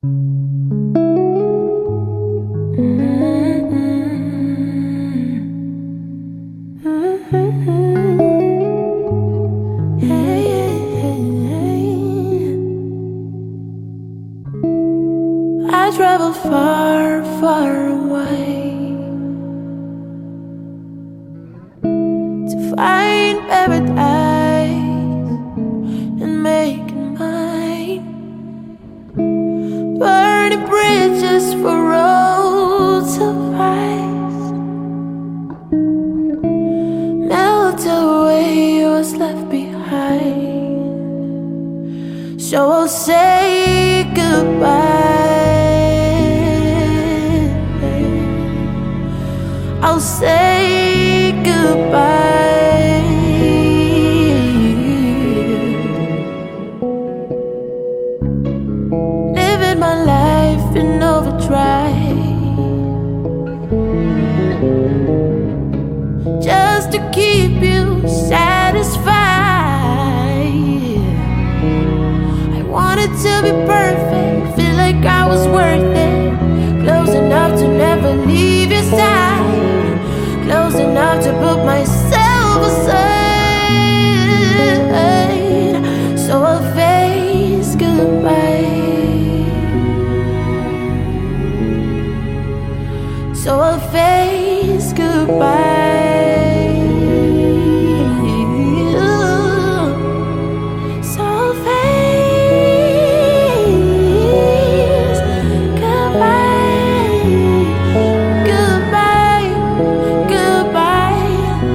I travel far, far away to find paradise and make it mine. Burning bridges for roads of ice, melt away what's left behind. So I'll say goodbye. I'll say goodbye. Living my life in overdrive, just to keep you satisfied. I wanted to be perfect, feel like I was worth it, close enough to never leave your side, close enough to put myself aside. So I'll face goodbye. So I'll face goodbye. So I'll face goodbye. Goodbye. Goodbye.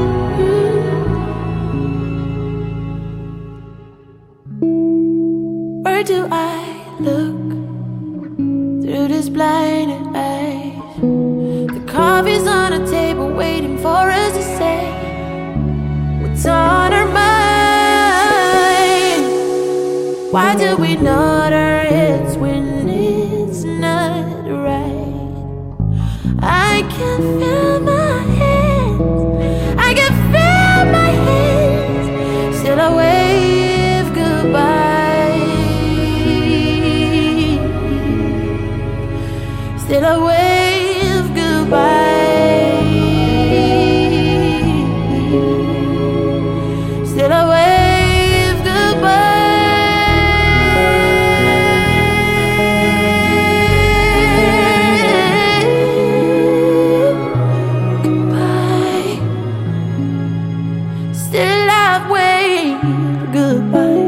Where do I look through this blinded eyes? The coffee's on a table waiting for us to say what's on our mind. Why do we nod our heads when it's not right? I can feel my hands, I can feel my hands, still I wave goodbye. Still I wave goodbye. Still I wave goodbye. Goodbye. Still I wave goodbye.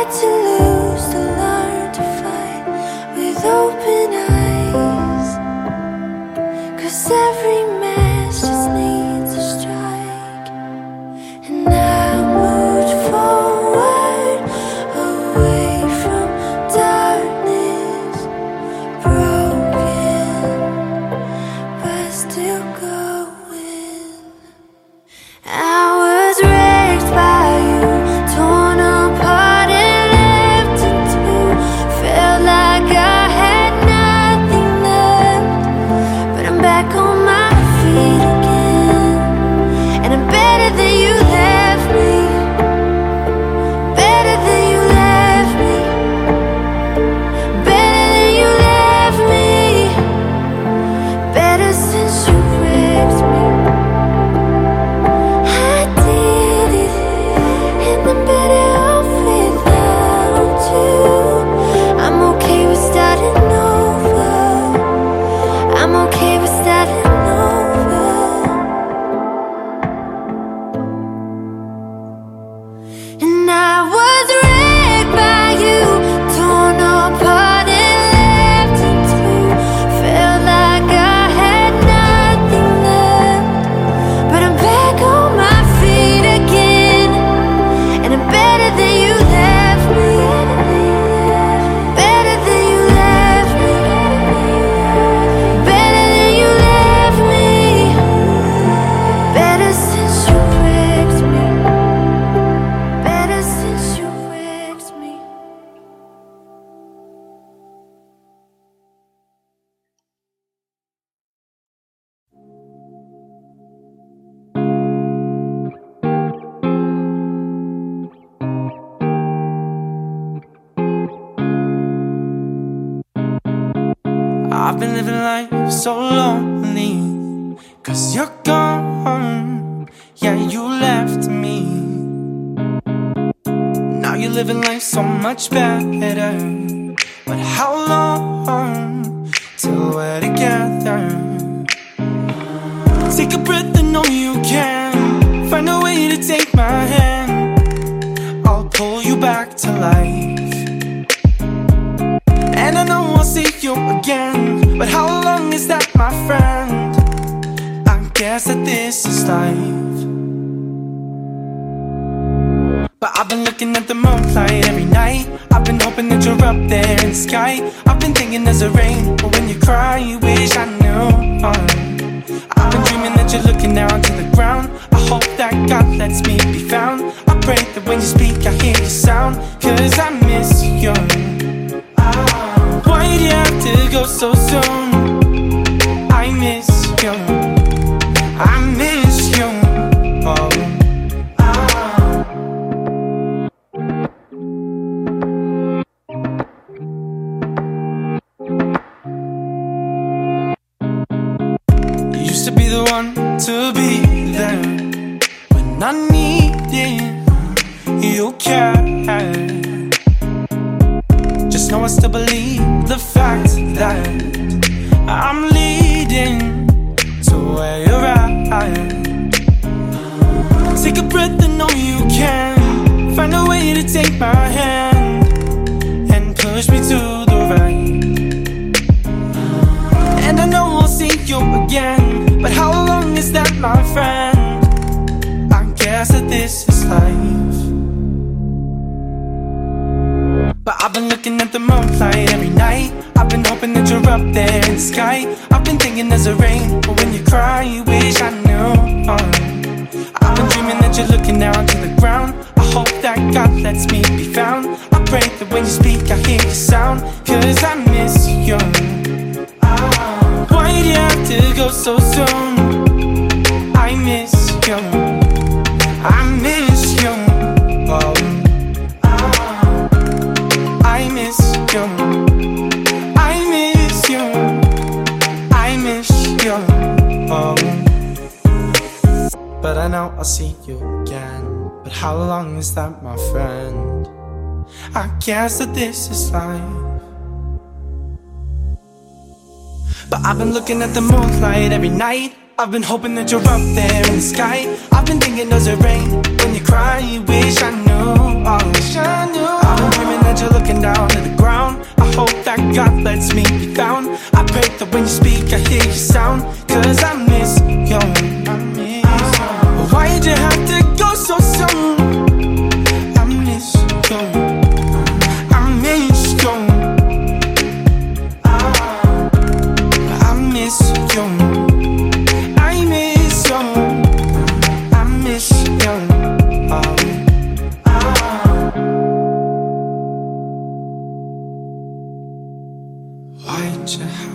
hard to lose, to learn to fight with open eyes. 'Cause every match just needs a strike. And I moved forward, away from darkness, broken, but still going. I was wrecked by you, torn apart and left in two. Felt like I had nothing left, but I'm back on my feet again. And I'm better than you left me, better than you left me, better than you left me, better since you wrecked me. I did it, and I'm better off without you. I'm okay with starting over, I'm okay with starting over. And I was wrecked by you, torn apart and left in two. Felt like I had nothing left, but I'm back on my feet again. And I'm better than you left me, better than you left me, better than you left me, better since you wrecked me, better since you wrecked me. I've been living life so lonely, 'cause you're gone, yeah, you left me. Now you're living life so much better, but how long till we're together? Take a breath and know you can find a way to take my hand. I'll pull you back to life, and I know I'll see you again, but how long is that, my friend? I guess that this is life. But I've been looking at the moonlight every night. I've been hoping that you're up there in the sky. I've been thinking there's a rain, but when you cry, you wish I knew. I've been dreaming that you're looking down to the ground. I hope that God lets me be found. I pray that when you speak, I hear your sound, 'cause I miss you. Why'd you have to go so soon? I miss you, I miss you. Oh. You used to be the one to be there when I needed you care. Just know I still believe the fact that I'm leading to where you're at. Take a breath and know you can find a way to take my hand and push me to the right. And I know I'll see you again, but how long is that, my friend? I guess that this is life. But I've been looking at the moonlight every night. I've been hoping that you're up there in the sky. I've been thinking there's a rain, but when you cry, you wish I knew. I've been dreaming that you're looking down to the ground. I hope that God lets me be found. I pray that when you speak, I hear your sound, 'cause I miss you. Why'd you have to go so soon? I miss you, I miss you. Oh. I miss you, I miss you, I miss you. Oh. But I know I'll see you again, but how long is that, my friend? I guess that this is life. But I've been looking at the moonlight every night. I've been hoping that you're up there in the sky. I've been thinking, does it rain when you cry? You wish I knew, I wish I knew. I've been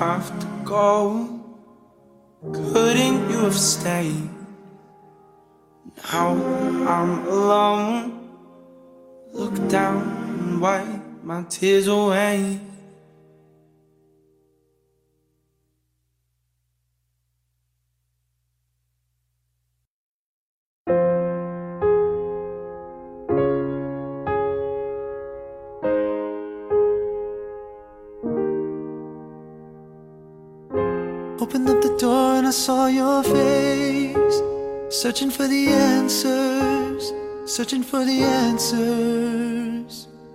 have to go? Couldn't you have stayed? Now I'm alone. Look down and wipe my tears away. Opened up the door and I saw your face, searching for the answers, searching for the answers.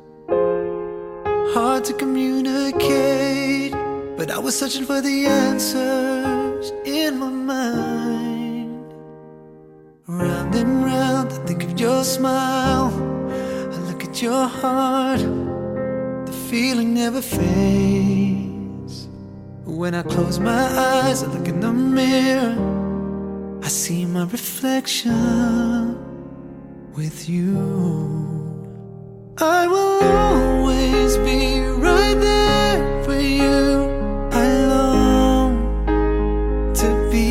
Hard to communicate, but I was searching for the answers in my mind. Round and round, I think of your smile, I look at your heart, the feeling never fades. When I close my eyes, I look in the mirror, I see my reflection with you. I will always be right there for you. I long to be.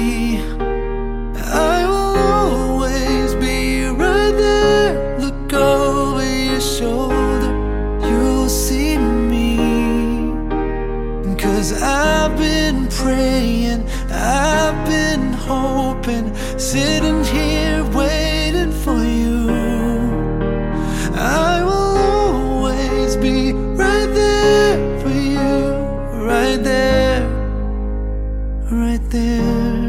I will always be right there. Look over your shoulder, you'll see me. 'Cause I've been praying, I've been hoping, sitting here waiting for you. I will always be right there for you, right there, right there.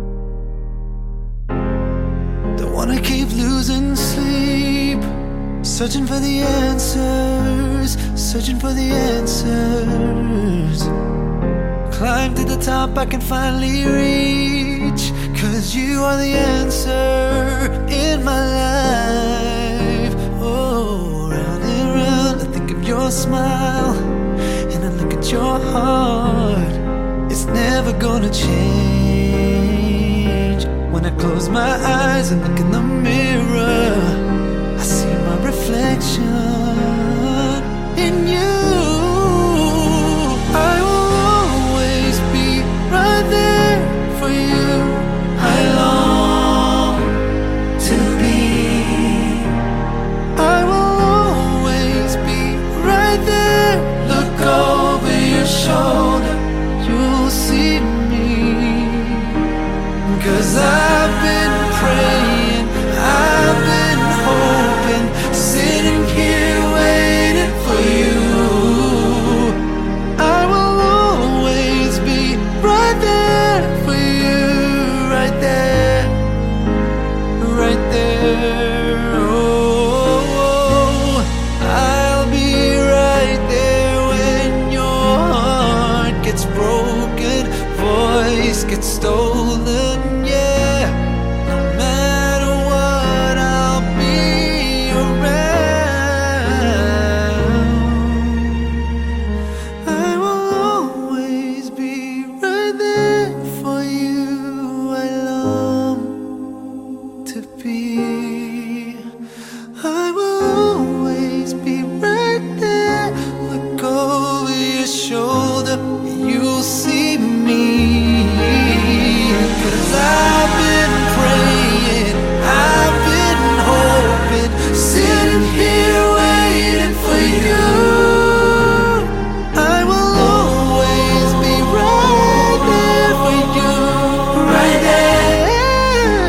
Don't wanna keep losing sleep, searching for the answers, searching for the answers. Climb to the top I can finally reach, 'cause you are the answer in my life. Oh, round and round I think of your smile, and I look at your heart. It's never gonna change. When I close my eyes and look in the mirror, I see my reflection in you. I will always be right there for you. I long to be. I will always be right there. Look over your shoulder, you'll see me. 'Cause I've been praying, I've been hoping, sitting here waiting for you. I will always be right there for you, right there, right there. Oh, I'll be right there when your heart gets broken, voice gets stolen. Yeah, no matter what, I'll be around. I will always be right there for you. I long to be. I will always be right there. Look over your shoulder, you'll see me. 'Cause I've been praying, I've been hoping, sitting here waiting for you. I will always be right there for you, right there.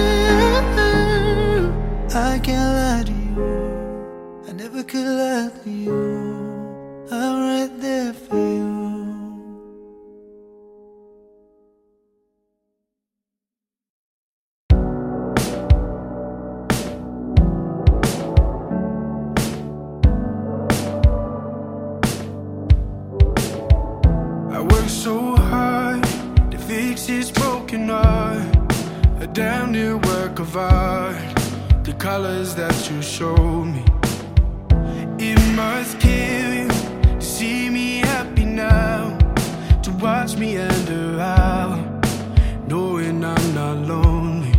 I can't lie to you, I never could lie to you. I'm right there for you. I work so hard to fix this broken heart, a damn near work of art. The colors that you showed me, it must kill you to see me happy now, to watch me enter out, knowing I'm not lonely.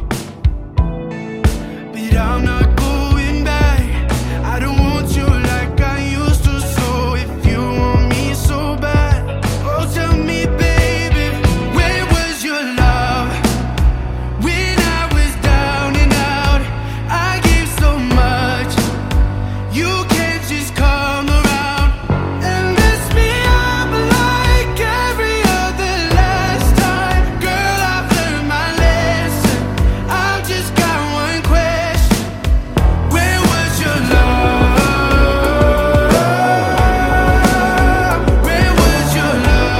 But I'm not going back, I don't want you like I used to. So if you want me so bad, oh tell me You can't just come around and mess me up like every other last time. Girl, I've learned my lesson. I've just got one question. Where was your love? Where was your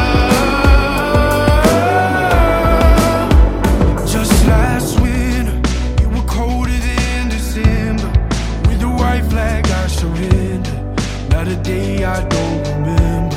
love? Just last winter, you were colder than December. With the white flag I surrender. Not a day I don't remember.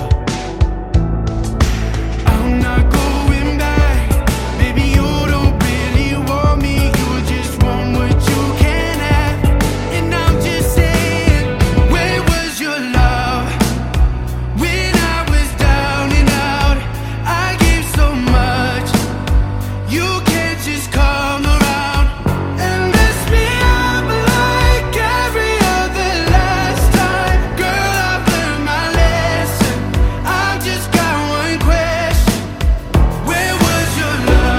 I'm not going back. Baby, you don't really want me. You just want what you can have. And I'm just saying, where was your love? When I was down and out, I gave so much. You can't just come around and mess me up like every other last time. Girl, I've learned my lesson. I've just got one question. Where was your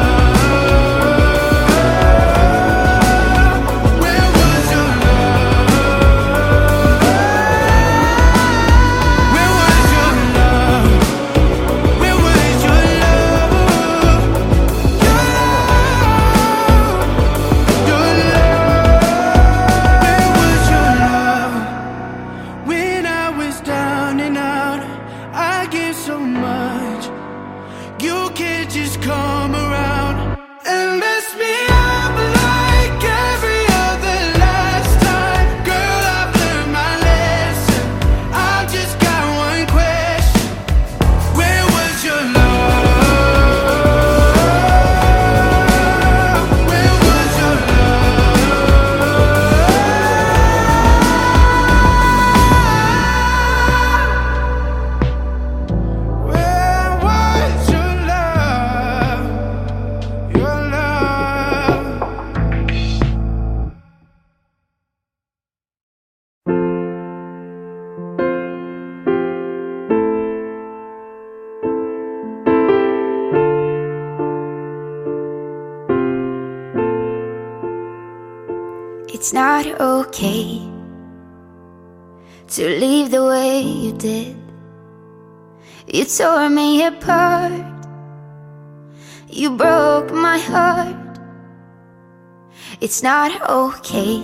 love? Where was your love? Where was your love? Where was your love? Your love. Where was your love? When I was down and out, I gave so much. You can't just come around and mess me up like every other last time. Girl, I've learned my lesson. I've just got one question. Where was your love? Where was your love? Where was your love? Your love. It's not okay to leave the way you did. You tore me apart. You broke my heart. It's not okay.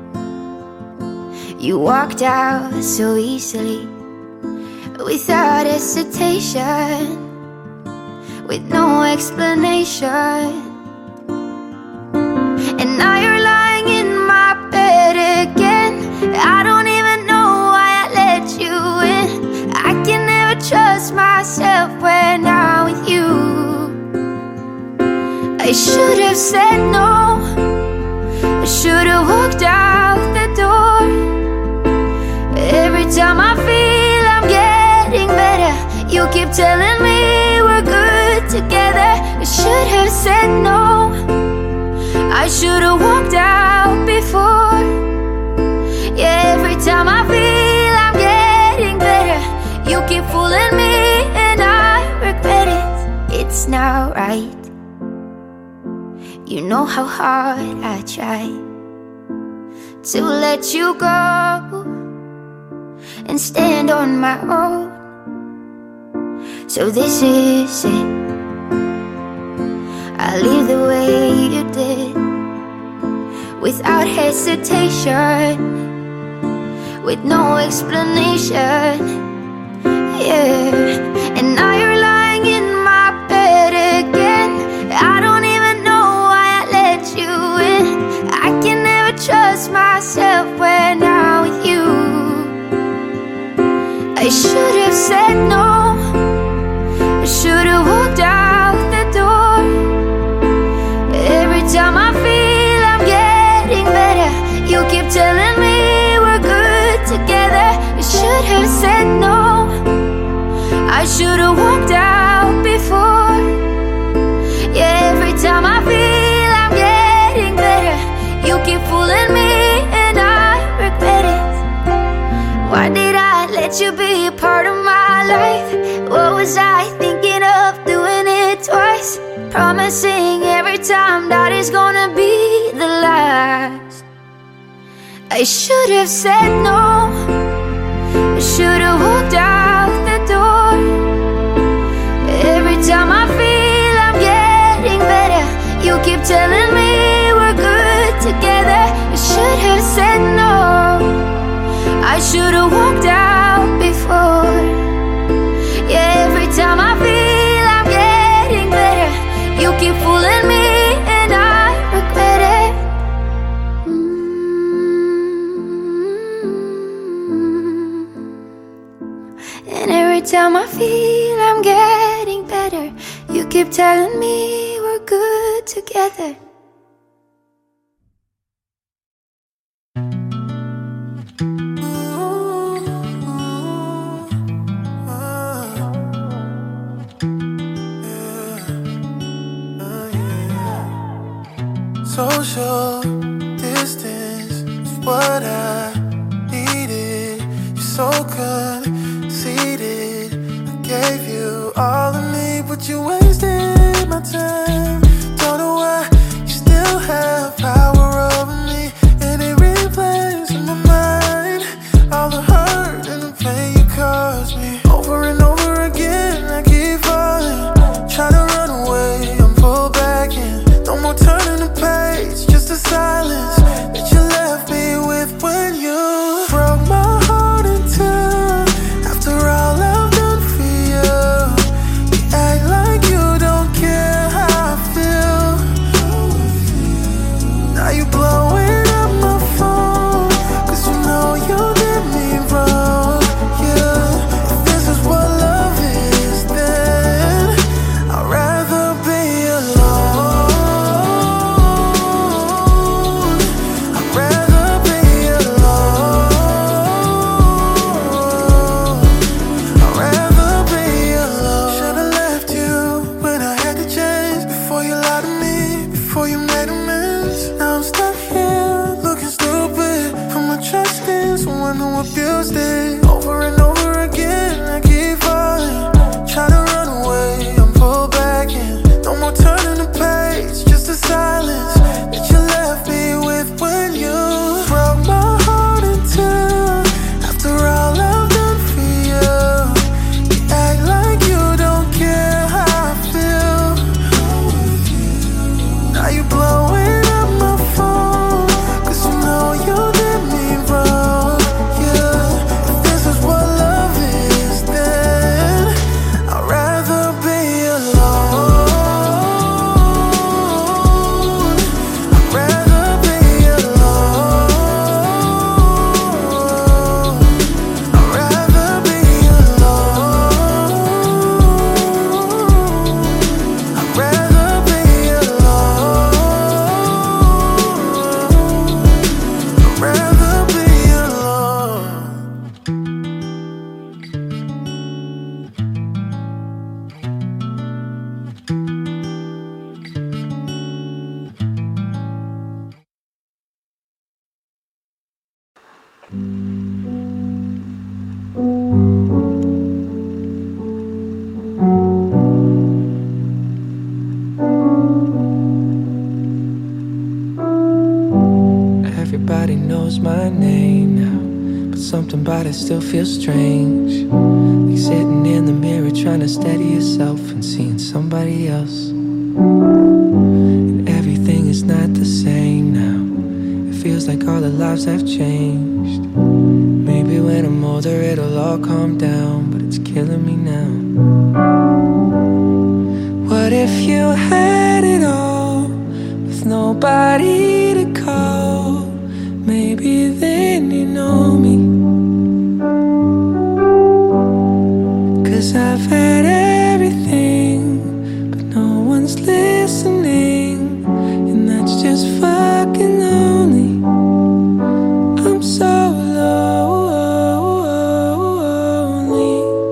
You walked out so easily, without hesitation, with no explanation. And now you're lying in my bed again. I don't even know why I let you in. I can never trust myself when I'm with you. I should have said no. I should have walked out the door. Every time I feel I'm getting better, you keep telling me we're good together. I should have said no. I should have walked out before. Yeah, every time I feel I'm getting better, you keep fooling me and I regret it. It's not right. You know how hard I try to let you go and stand on my own. So this is it. I leave the way you did, without hesitation, with no explanation. Yeah, and now you're lying in my bed again. I don't even know why I let you in. I can never trust myself when I'm with you. I should have said no. I should have walked out the door. Every time I feel I'm getting better, you keep telling me we're good together. I should have said no. I should have walked out before. Yeah, every time I feel I'm getting better, you keep fooling me and I regret it. Why did I let you be a part of my life? What was I thinking of doing it twice? Promising every time that it's gonna be the last. I should have said no. I should've walked out before. Yeah, every time I feel I'm getting better, you keep fooling me and I regret it. And every time I feel I'm getting better, you keep telling me we're good together. Social distance is what I needed. You're so conceited. I gave you all of me, but you wasted my time. Don't know why you still have power over me, and it replays in my mind all the hurt and the pain you caused me. Over and over again, I keep falling, trying to run away. I'm pulled back in. No more turning the page, just a silence that you left me with when you broke my heart in two. After all I've done for you, you act like you don't care how I feel. Now you blowing up my phone, 'cause you know you did me wrong. Yeah, if this is what love is, then I'd rather be alone. I'd rather be alone. I'd rather be alone. Should've left you when I had the chance. Before you lied to me, before you made amends. Now I'm stuck here, looking stupid. Put my trust in someone who abused it. Over and over again, I keep falling, trying to run away. I'm pulled back in. No more turning the page, just a silence that you left me with when you broke my heart in two. After all I've done for you, you act like you don't care how I feel. Now you blowing up my phone, 'cause you know you did me wrong. Yeah, if this is what love is, then I'd rather be alone. I'd rather be alone. I'd rather be alone. I'd rather be alone. I'd rather be alone. Everybody knows my name now, but something about it still feels strange. Like sitting in the mirror trying to steady yourself and seeing somebody else. And everything is not the same now. It feels like all our lives have changed. Maybe when I'm older it'll all calm down, but it's killing me now. What if you had it all with nobody to call? Maybe then you know me. 'Cause I've had everything, but no one's listening, and that's just fucking lonely. I'm so lonely.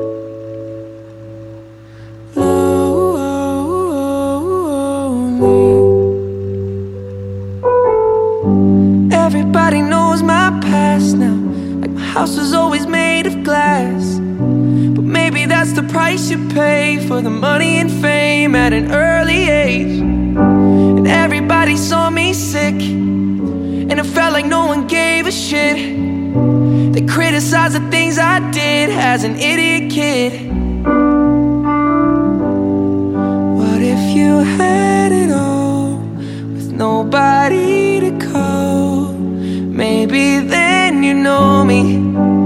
Lonely. Everybody knows my past now, like my house was always made of glass. But maybe that's the price you pay for the money and fame at an early age. And everybody saw me sick, and it felt like no one gave a shit. They criticized the things I did as an idiot kid. What if you had it all with nobody to call? Maybe then you know me.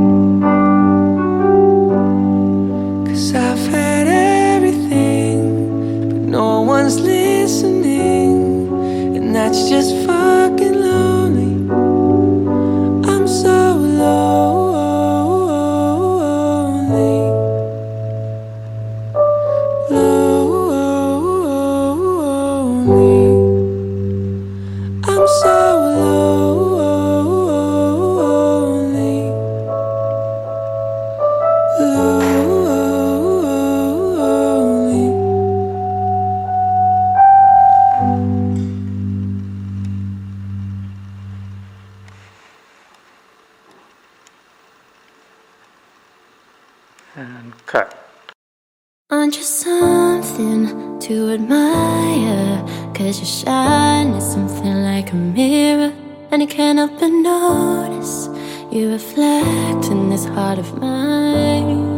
And cut. Aren't you something to admire? 'Cause your shine is something like a mirror, and I can't help but notice you reflect in this heart of mine.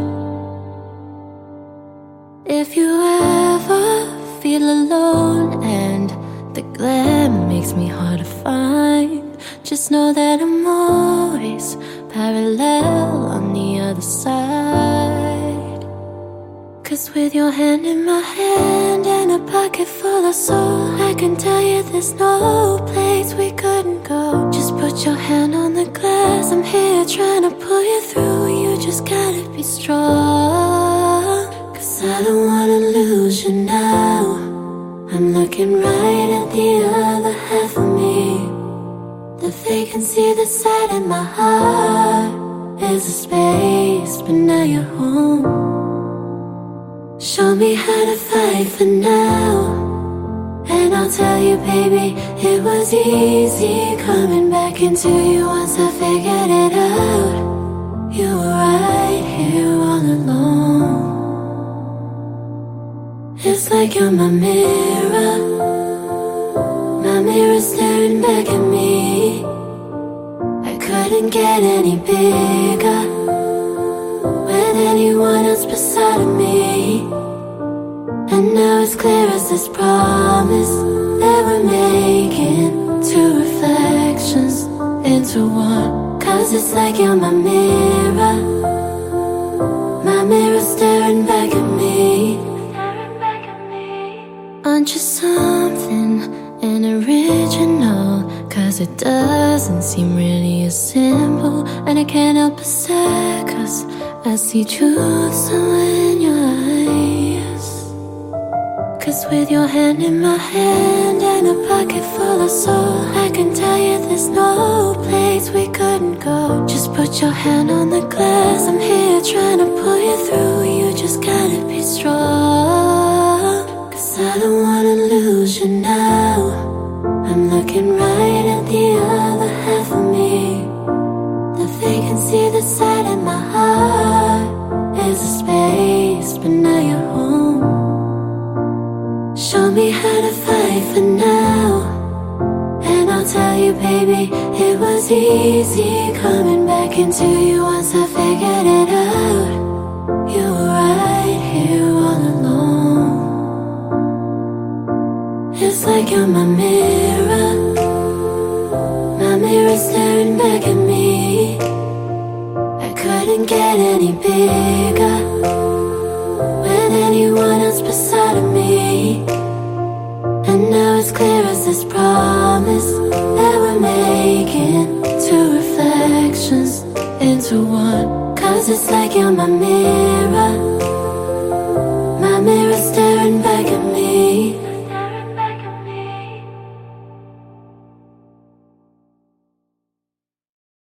If you ever feel alone and the glare makes me hard to find, just know that I'm always parallel on the other side. 'Cause with your hand in my hand and a pocket full of soul, I can tell you there's no place we couldn't go. Just put your hand on the glass, I'm here trying to pull you through. You just gotta be strong, 'cause I don't wanna lose you now. I'm looking right at the other half of me. The vacancy that's sat in my heart is a space, but now you're home. Show me how to fight for now, and I'll tell you, baby, it was easy coming back into you once I figured it out. You were right here all alone. It's like you're my mirror staring back at me. I couldn't get any bigger with anyone else beside of me. And now it's clear as this promise that we're making two reflections into one. 'Cause it's like you're my mirror staring back at me. Aren't you something an original? 'Cause it doesn't seem really as simple, and I can't help but say, 'cause I see truth somewhere in your eyes. 'Cause with your hand in my hand and a pocket full of soul, I can tell you there's no place we couldn't go. Just put your hand on the glass, I'm here trying to pull you through. You just gotta be strong, 'cause I don't wanna lose you now. I'm looking right at the other half of me. The vacancy that's sat in my heart is a space, but now you're home. Show me how to fight for now, and I'll tell you, baby, it was easy coming back into you once I figured it out. You were right here all alone. It's like you're my mirror staring back at me. I couldn't get any bigger with anyone else beside of me. And now it's clear as this promise that we're making two reflections into one. 'Cause it's like you're my mirror